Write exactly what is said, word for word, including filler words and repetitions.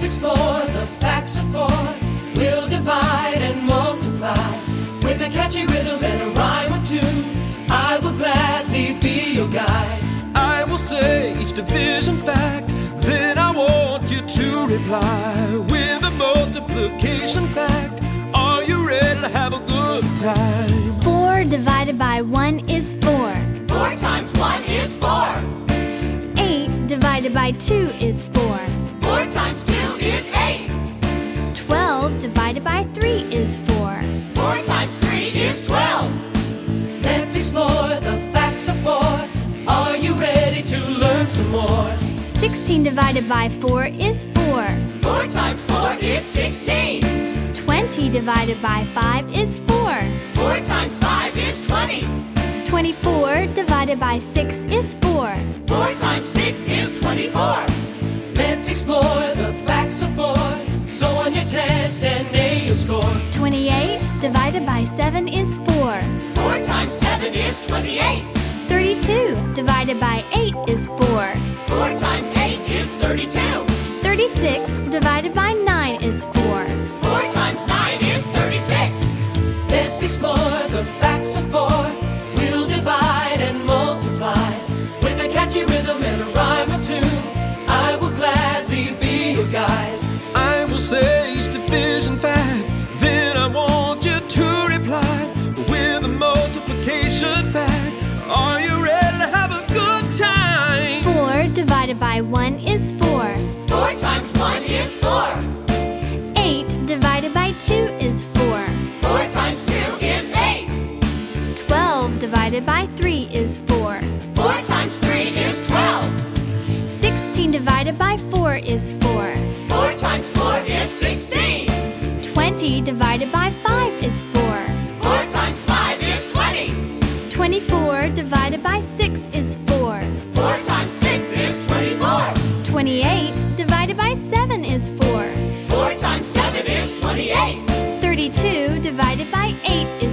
explore the facts of four. We'll divide and multiply with a catchy rhythm and a rhyme or two. I will gladly be your guide. I will say each division fact, then I want you to reply with a multiplication fact. Are you ready to have a good time? Four divided by one is four. Four times one is four. Eight divided by two is four. Four times two is eight. Twelve divided by three is four. Four times three is twelve. Let's explore the facts of four. Are you ready to learn some more? Sixteen divided by four is four. Four times four is sixteen. Twenty divided by five is four. Four times five is twenty. Twenty-four divided by six is four. Four times six is twenty-four. Let's explore the facts of four. So on your test and A you'll score. Twenty-eight divided by seven is four. Four times seven is twenty-eight. Thirty-two divided by eight is four. Four times eight is thirty-two. Thirty-six divided by nine is four. Four times nine is thirty-six. Let's explore the facts of four. We'll divide and multiply with a catchy rhythm and a rhyme or two. I will gladly be your guide. I will say each division fact, then I want you to reply with a multiplication fact. Are you ready to have a good time? Four divided by one is four. Four times one is four. Eight divided by two is four. Four times two is eight. Twelve divided by three is four. Four times three is twelve. Sixteen divided by four is four. Four times four is sixteen. Twenty divided by five is four. Four times five is twenty. Twenty-four divided by six is four. Four times six is twenty-four. Twenty-eight divided by seven is four. Four times seven is twenty-eight. Thirty-two divided by eight is